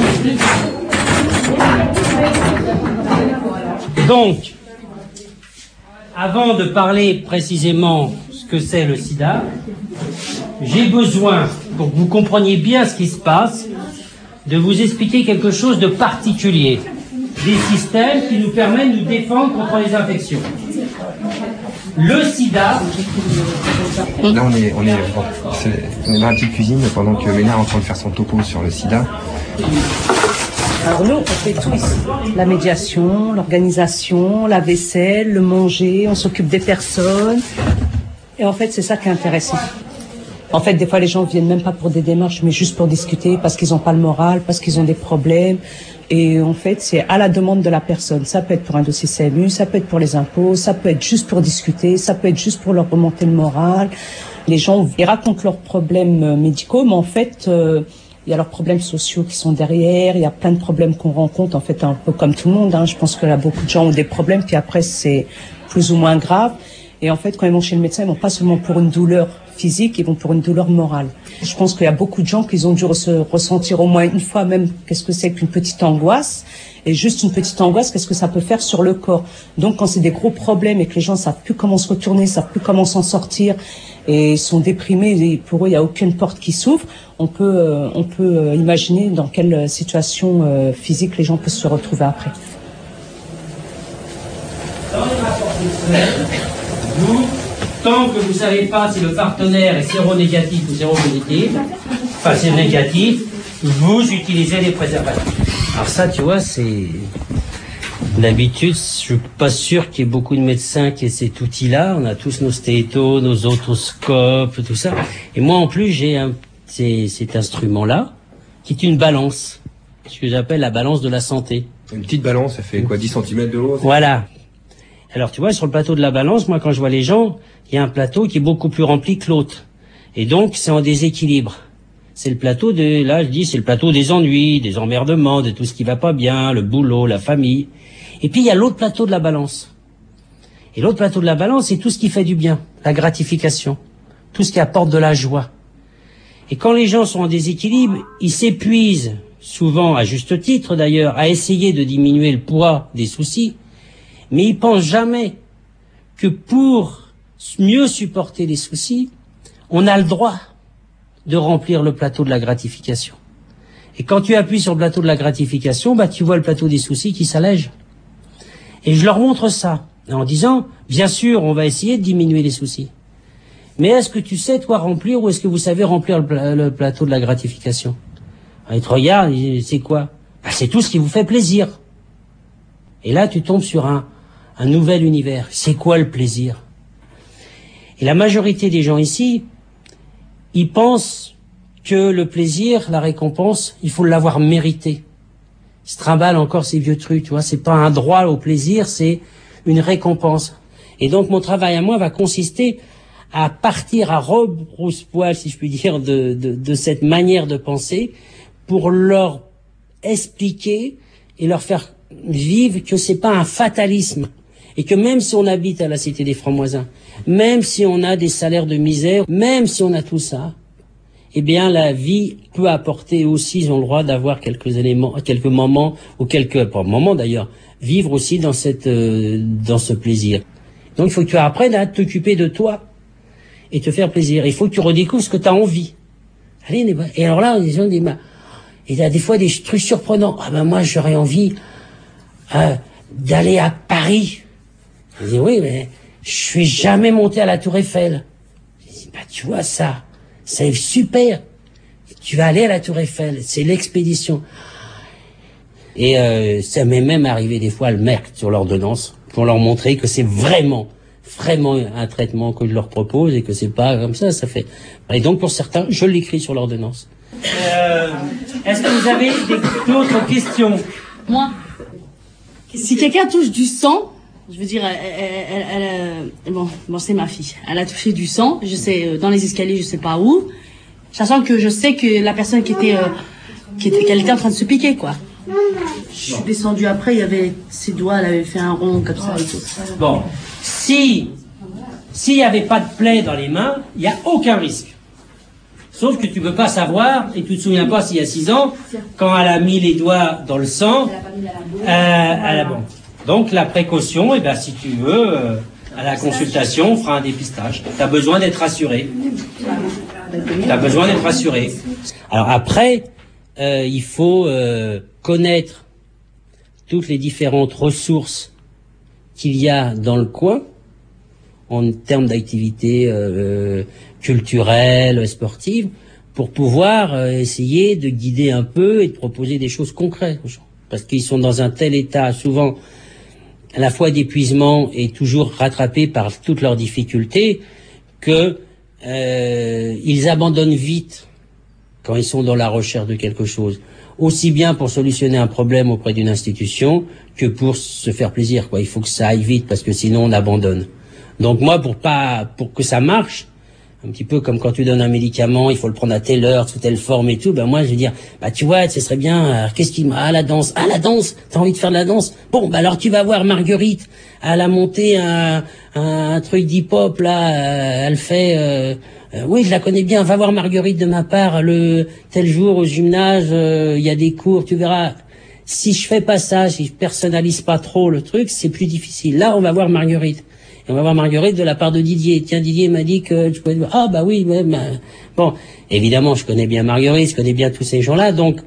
Donc, avant de parler précisément ce que c'est le sida, j'ai besoin, pour que vous compreniez bien ce qui se passe, de vous expliquer quelque chose de particulier. Des systèmes qui nous permettent de nous défendre contre les infections. Le sida... Là, on est dans la petite cuisine pendant que Ménard est en train de faire son topo sur le sida. Alors nous, on fait tout ici. La médiation, l'organisation, la vaisselle, le manger, on s'occupe des personnes. Et en fait, c'est ça qui est intéressant. En fait, des fois, les gens viennent même pas pour des démarches, mais juste pour discuter, parce qu'ils n'ont pas le moral, parce qu'ils ont des problèmes. Et en fait, c'est à la demande de la personne. Ça peut être pour un dossier CMU, ça peut être pour les impôts, ça peut être juste pour discuter, ça peut être juste pour leur remonter le moral. Les gens, ils racontent leurs problèmes médicaux, mais en fait, il y a leurs problèmes sociaux qui sont derrière, il y a plein de problèmes qu'on rencontre, en fait, un peu comme tout le monde. Hein. Je pense que là, beaucoup de gens ont des problèmes, puis après, c'est plus ou moins grave. Et en fait, quand ils vont chez le médecin, ils vont pas seulement pour une douleur physique, ils vont pour une douleur morale. Je pense qu'il y a beaucoup de gens qui ont dû ressentir au moins une fois même qu'est-ce que c'est qu'une petite angoisse. Et juste une petite angoisse, qu'est-ce que ça peut faire sur le corps. Donc quand c'est des gros problèmes et que les gens savent plus comment se retourner, savent plus comment s'en sortir et sont déprimés et pour eux il n'y a aucune porte qui s'ouvre, on peut imaginer dans quelle situation physique les gens peuvent se retrouver après. Dans les rapports sexuels, vous, tant que vous ne savez pas si le partenaire est séronégatif ou séropositif, enfin séronégatif, vous utilisez les préservatifs. Alors ça, tu vois, c'est... D'habitude, je suis pas sûr qu'il y ait beaucoup de médecins qui aient cet outil-là. On a tous nos stétos, nos otoscopes, tout ça. Et moi, en plus, j'ai cet instrument-là, qui est une balance. Ce que j'appelle la balance de la santé. Une petite balance, ça fait quoi, 10 cm de haut? Voilà. Alors, tu vois, sur le plateau de la balance, moi, quand je vois les gens, il y a un plateau qui est beaucoup plus rempli que l'autre. Et donc, c'est en déséquilibre. C'est le plateau c'est le plateau des ennuis, des emmerdements, de tout ce qui va pas bien, le boulot, la famille. Et puis, il y a l'autre plateau de la balance. Et l'autre plateau de la balance, c'est tout ce qui fait du bien, la gratification, tout ce qui apporte de la joie. Et quand les gens sont en déséquilibre, ils s'épuisent, souvent à juste titre d'ailleurs, à essayer de diminuer le poids des soucis, mais ils pensent jamais que pour mieux supporter les soucis, on a le droit de remplir le plateau de la gratification. Et quand tu appuies sur le plateau de la gratification, tu vois le plateau des soucis qui s'allège. Et je leur montre ça, en disant, bien sûr, on va essayer de diminuer les soucis. Mais est-ce que tu sais, toi, remplir, ou est-ce que vous savez remplir le plateau de la gratification? Il te regarde, il dit, c'est quoi? Ah, c'est tout ce qui vous fait plaisir. Et là, tu tombes sur un nouvel univers. C'est quoi le plaisir? Et la majorité des gens ici, ils pensent que le plaisir, la récompense, il faut l'avoir mérité. Ils se trimballent encore ces vieux trucs, tu vois. C'est pas un droit au plaisir, c'est une récompense. Et donc, mon travail à moi va consister à partir à rebrousse-poil, si je puis dire, de cette manière de penser, pour leur expliquer et leur faire vivre que c'est pas un fatalisme. Et que même si on habite à la Cité des Francs-Moisins, même si on a des salaires de misère, même si on a tout ça, eh bien, la vie peut apporter aussi, ils ont le droit d'avoir quelques éléments, quelques moments, ou pas moments d'ailleurs, vivre aussi dans dans ce plaisir. Donc, il faut que tu apprennes à t'occuper de toi et te faire plaisir. Il faut que tu redécouvres ce que tu as envie. Allez, et alors là, les gens disent, il y a des fois des trucs surprenants. Ah ben, moi, j'aurais envie, d'aller à Paris. Je dis, oui, mais je suis jamais monté à la Tour Eiffel. Je dis, tu vois ça, c'est super. Tu vas aller à la Tour Eiffel, c'est l'expédition. Et ça m'est même arrivé des fois à le mettre sur l'ordonnance pour leur montrer que c'est vraiment un traitement que je leur propose et que c'est pas comme ça fait. Et donc pour certains, je l'écris sur l'ordonnance. Est-ce que vous avez d'autres questions? Moi, si quelqu'un touche du sang, je veux dire, bon, c'est ma fille. Elle a touché du sang, je sais, dans les escaliers, je sais pas où. Sachant que je sais que la personne qu'elle était en train de se piquer, quoi. Je suis descendue après, il y avait ses doigts, elle avait fait un rond comme ça et tout. Bon, s'il y avait pas de plaie dans les mains, il y a aucun risque. Sauf que tu peux pas savoir, et tu te souviens pas s'il y a 6 ans, quand elle a mis les doigts dans le sang, bon. Donc la précaution, eh ben, si tu veux, à la consultation, on fera un dépistage. Tu as besoin d'être rassuré. Alors après, il faut connaître toutes les différentes ressources qu'il y a dans le coin, en termes d'activités culturelles, sportives, pour pouvoir essayer de guider un peu et de proposer des choses concrètes aux gens. Parce qu'ils sont dans un tel état, souvent à la fois d'épuisement et toujours rattrapés par toutes leurs difficultés, que ils abandonnent vite quand ils sont dans la recherche de quelque chose. Aussi bien pour solutionner un problème auprès d'une institution que pour se faire plaisir, quoi. Il faut que ça aille vite parce que sinon on abandonne. Donc moi, pour que ça marche, un petit peu comme quand tu donnes un médicament, il faut le prendre à telle heure, sous telle forme et tout, ben moi je vais dire, tu vois, ce serait bien, qu'est-ce qui la danse, t'as envie de faire de la danse? Bon, alors tu vas voir Marguerite, elle a monté un truc d'hip-hop, là, elle fait, oui, je la connais bien, va voir Marguerite de ma part, tel jour au gymnase, il y a des cours, tu verras. Si je fais pas ça, si je personnalise pas trop le truc, c'est plus difficile. Là, on va voir Marguerite. Et on va voir Marguerite de la part de Didier. Tiens, Didier m'a dit que je pouvais... Ah, bah oui, même. Bon, évidemment, je connais bien Marguerite, je connais bien tous ces gens-là, donc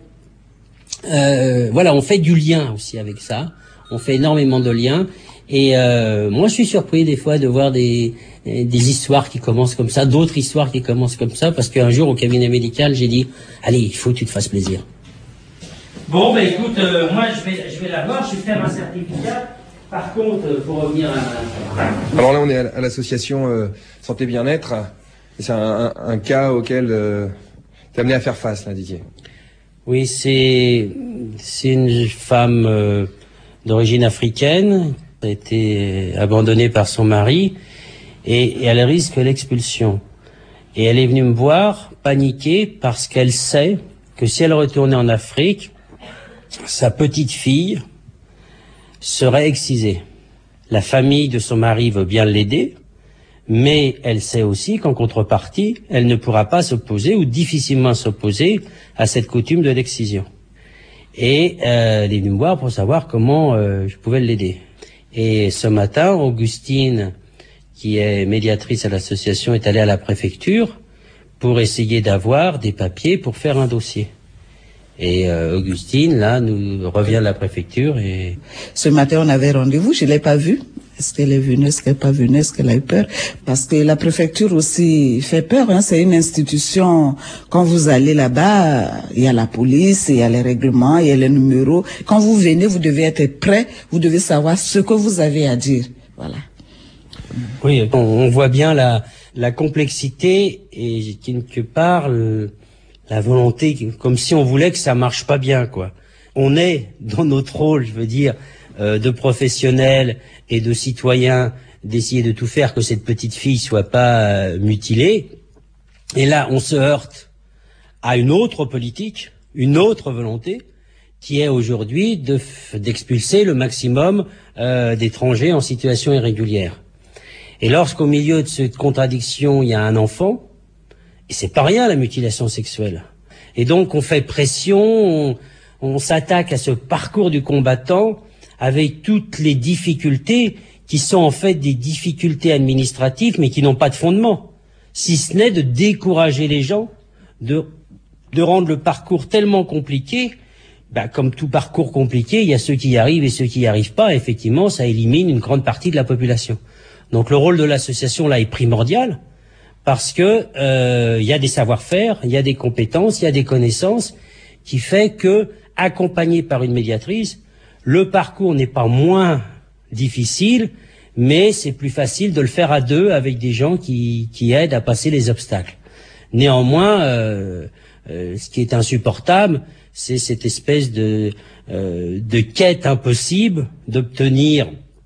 voilà, on fait du lien aussi avec ça. On fait énormément de liens. Et moi, je suis surpris des fois de voir des histoires qui commencent comme ça, d'autres histoires qui commencent comme ça, parce qu'un jour, au cabinet médical, j'ai dit, allez, il faut que tu te fasses plaisir. Bon, ben écoute, moi, je vais la voir, je vais faire un certificat. Par contre, pour revenir à... Alors là, on est à l'association Santé Bien-être. C'est un cas auquel tu es amené à faire face, là, Didier. Oui, c'est une femme d'origine africaine, qui a été abandonnée par son mari, et elle risque l'expulsion. Et elle est venue me voir, paniquée, parce qu'elle sait que si elle retournait en Afrique, sa petite fille serait excisée. La famille de son mari veut bien l'aider, mais elle sait aussi qu'en contrepartie, elle ne pourra pas s'opposer ou difficilement s'opposer à cette coutume de l'excision. Et elle est venue me voir pour savoir comment je pouvais l'aider. Et ce matin, Augustine, qui est médiatrice à l'association, est allée à la préfecture pour essayer d'avoir des papiers pour faire un dossier. Et Augustine, là, nous revient de la préfecture et... Ce matin, on avait rendez-vous, je l'ai pas vu. Est-ce qu'elle est venue, est-ce qu'elle n'est pas venue, est-ce qu'elle a eu peur? Parce que la préfecture aussi fait peur, hein. C'est une institution, quand vous allez là-bas, il y a la police, il y a les règlements, il y a les numéros. Quand vous venez, vous devez être prêt, vous devez savoir ce que vous avez à dire. Voilà. Oui, on voit bien la complexité et quelque part la volonté, comme si on voulait que ça marche pas bien, quoi. On est dans notre rôle, je veux dire, de professionnels et de citoyens, d'essayer de tout faire que cette petite fille soit pas mutilée. Et là, on se heurte à une autre politique, une autre volonté, qui est aujourd'hui d'expulser le maximum d'étrangers en situation irrégulière. Et lorsqu'au milieu de cette contradiction, il y a un enfant, et c'est pas rien la mutilation sexuelle. Et donc on fait pression, on s'attaque à ce parcours du combattant avec toutes les difficultés qui sont en fait des difficultés administratives mais qui n'ont pas de fondement, si ce n'est de décourager les gens, de rendre le parcours tellement compliqué. Comme tout parcours compliqué, il y a ceux qui y arrivent et ceux qui n'y arrivent pas. Effectivement, ça élimine une grande partie de la population. Donc le rôle de l'association là est primordial parce que il y a des savoir-faire, il y a des compétences, il y a des connaissances qui fait que, accompagné par une médiatrice, le parcours n'est pas moins difficile, mais c'est plus facile de le faire à deux avec des gens qui aident à passer les obstacles. Néanmoins, ce qui est insupportable, c'est cette espèce de quête impossible d'obtenir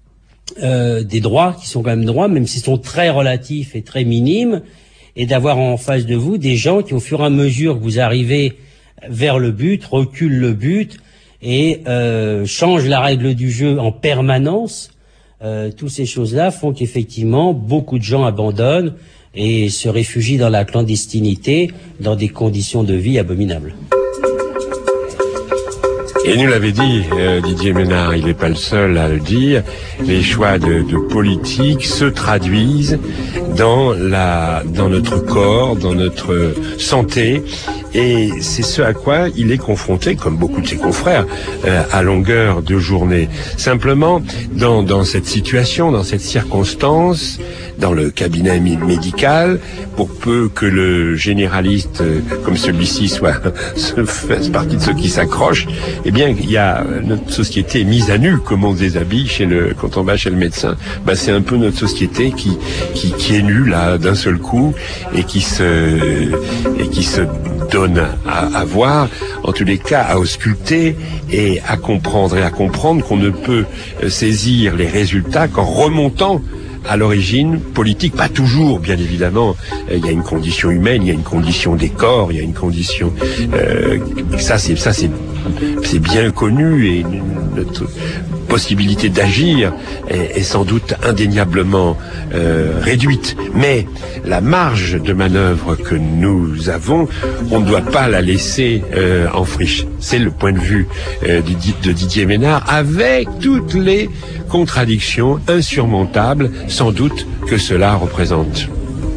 des droits qui sont quand même droits, même s'ils sont très relatifs et très minimes, et d'avoir en face de vous des gens qui, au fur et à mesure que vous arrivez vers le but, reculent le but et changent la règle du jeu en permanence. Toutes ces choses-là font qu'effectivement, beaucoup de gens abandonnent et se réfugient dans la clandestinité, dans des conditions de vie abominables. Et nous l'avait dit Didier Ménard, il n'est pas le seul à le dire, les choix de politique se traduisent dans notre corps, dans notre santé, et c'est ce à quoi il est confronté, comme beaucoup de ses confrères, à longueur de journée. Simplement, dans cette situation, dans cette circonstance, dans le cabinet médical, pour peu que le généraliste comme celui-ci fasse partie de ceux qui s'accrochent, eh bien, il y a notre société mise à nu, comme on se déshabille quand on va chez le médecin. C'est un peu notre société qui est nue là d'un seul coup et qui se donne à voir, en tous les cas à ausculter et à comprendre qu'on ne peut saisir les résultats qu'en remontant à l'origine politique, pas toujours, bien évidemment. Il y a une condition humaine, il y a une condition des corps, il y a une condition. Ça c'est bien connu et notre possibilité d'agir est sans doute indéniablement réduite. Mais la marge de manœuvre que nous avons, on ne doit pas la laisser en friche. C'est le point de vue de Didier Ménard, avec toutes les contradictions insurmontables, sans doute, que cela représente.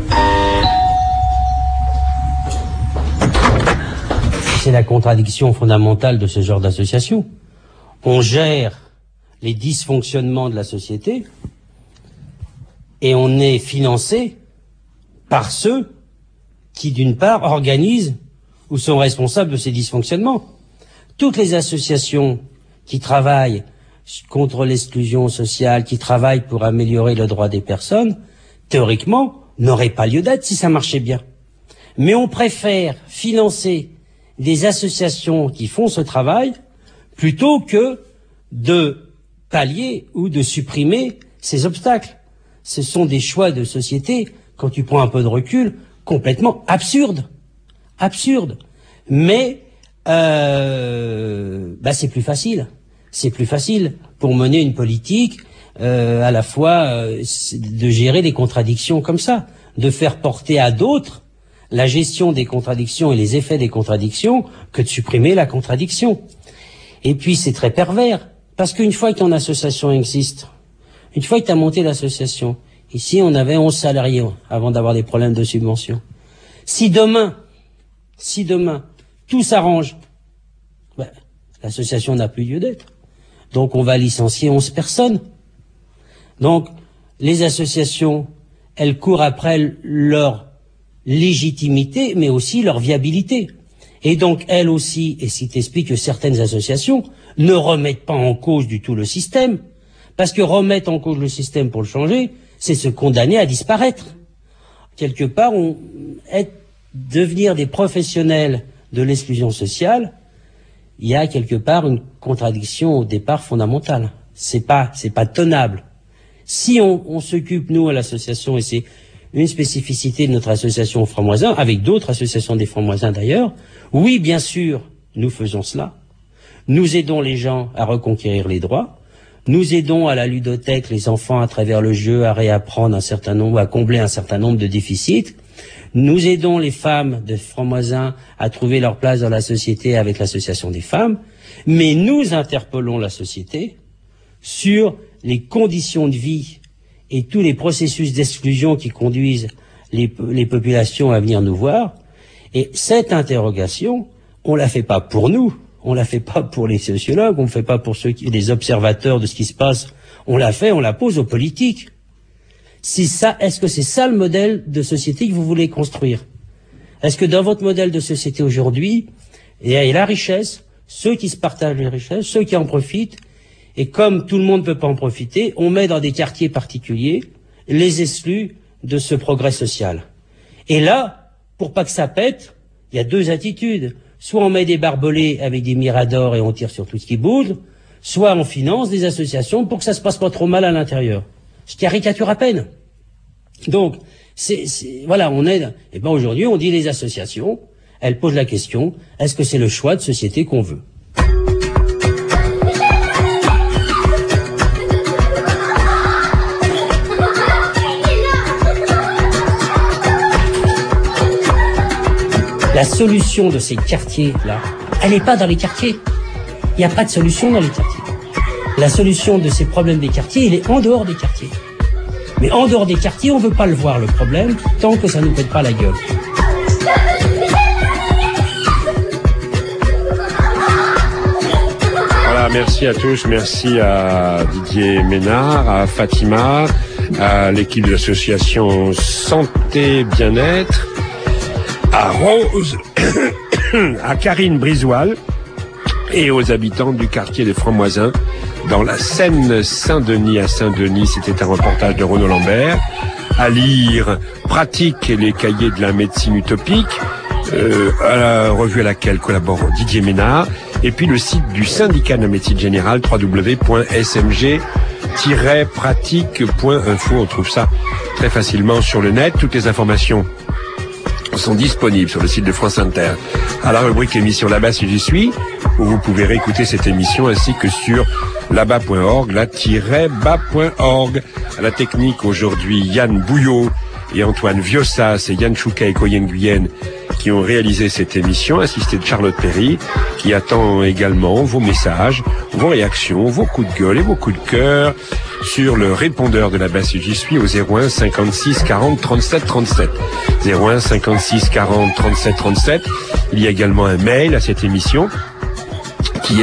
C'est la contradiction fondamentale de ce genre d'association. On gère les dysfonctionnements de la société et on est financé par ceux qui, d'une part, organisent ou sont responsables de ces dysfonctionnements. Toutes les associations qui travaillent contre l'exclusion sociale, qui travaillent pour améliorer le droit des personnes, théoriquement, n'auraient pas lieu d'être si ça marchait bien. Mais on préfère financer des associations qui font ce travail plutôt que de pallier ou de supprimer ces obstacles. Ce sont des choix de société, quand tu prends un peu de recul, complètement absurdes. Mais c'est plus facile. C'est plus facile pour mener une politique à la fois de gérer des contradictions comme ça, de faire porter à d'autres la gestion des contradictions et les effets des contradictions que de supprimer la contradiction. Et puis c'est très pervers, parce qu'une fois que ton association existe, une fois que tu as monté l'association, ici on avait 11 salariés avant d'avoir des problèmes de subvention. Si demain tout s'arrange, l'association n'a plus lieu d'être. Donc on va licencier 11 personnes. Donc, les associations, elles courent après leur légitimité, mais aussi leur viabilité. Et donc, elles aussi, et si t'expliques que certaines associations ne remettent pas en cause du tout le système, parce que remettre en cause le système pour le changer, c'est se condamner à disparaître. Quelque part, devenir des professionnels de l'exclusion sociale, il y a quelque part une contradiction au départ fondamentale. C'est pas tenable. Si on s'occupe, nous, à l'association, et c'est une spécificité de notre association Francs-Moisins, avec d'autres associations des Francs-Moisins d'ailleurs, oui, bien sûr, nous faisons cela. Nous aidons les gens à reconquérir les droits. Nous aidons à la ludothèque les enfants à travers le jeu à réapprendre à combler un certain nombre de déficits. Nous aidons les femmes de Francs-Moisins à trouver leur place dans la société avec l'association des femmes. Mais nous interpellons la société sur les conditions de vie et tous les processus d'exclusion qui conduisent les populations à venir nous voir. Et cette interrogation, on la fait pas pour nous, on la fait pas pour les sociologues, on ne fait pas pour les observateurs de ce qui se passe. On la pose aux politiques. Est-ce que c'est ça le modèle de société que vous voulez construire? Est-ce que dans votre modèle de société aujourd'hui, il y a la richesse, ceux qui se partagent les richesses, ceux qui en profitent, et comme tout le monde ne peut pas en profiter, on met dans des quartiers particuliers les exclus de ce progrès social. Et là, pour pas que ça pète, il y a deux attitudes. Soit on met des barbelés avec des miradors et on tire sur tout ce qui bouge, soit on finance des associations pour que ça se passe pas trop mal à l'intérieur. Je caricature à peine. Donc, voilà, on aide. Et ben aujourd'hui, on dit les associations, elles posent la question, est-ce que c'est le choix de société qu'on veut? La solution de ces quartiers-là, elle n'est pas dans les quartiers. Il n'y a pas de solution dans les quartiers. La solution de ces problèmes des quartiers, elle est en dehors des quartiers. Mais en dehors des quartiers, on ne veut pas le voir, le problème, tant que ça ne nous pète pas la gueule. Voilà, merci à tous. Merci à Didier Ménard, à Fatima, à l'équipe de l'association Santé Bien-être, à Rose, à Karine Brisoil et aux habitants du quartier des Francs-Moisins dans la Seine-Saint-Denis à Saint-Denis. C'était un reportage de Renaud Lambert. À lire Pratique et les cahiers de la médecine utopique, à la revue à laquelle collabore Didier Ménard, et puis le site du syndicat de la médecine générale, www.smg-pratique.info. On trouve ça très facilement sur le net. Toutes les informations sont disponibles sur le site de France Inter à la rubrique émission Là-bas si j'y suis, où vous pouvez réécouter cette émission, ainsi que sur là-bas.org, la-bas.org. À la technique aujourd'hui, Yann Bouillot et Antoine Viossas et Yann Chouka et Coyen Guyenne qui ont réalisé cette émission, assisté de Charlotte Perry, qui attend également vos messages, vos réactions, vos coups de gueule et vos coups de cœur sur le répondeur de Là-bas si j'y suis au 01 56 40 37 37. 01 56 40 37 37. Il y a également un mail à cette émission qui est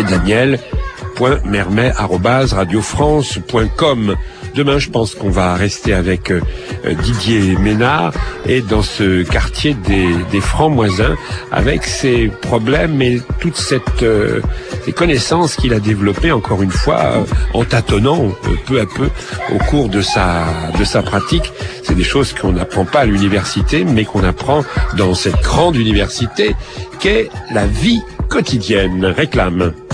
daniel.mermet@radiofrance.com. Demain, je pense qu'on va rester avec Didier Ménard et dans ce quartier des Francs-Moisins, avec ses problèmes et toute ces connaissances qu'il a développées, encore une fois, en tâtonnant peu à peu au cours de sa pratique. C'est des choses qu'on n'apprend pas à l'université, mais qu'on apprend dans cette grande université qu'est la vie quotidienne. Réclame.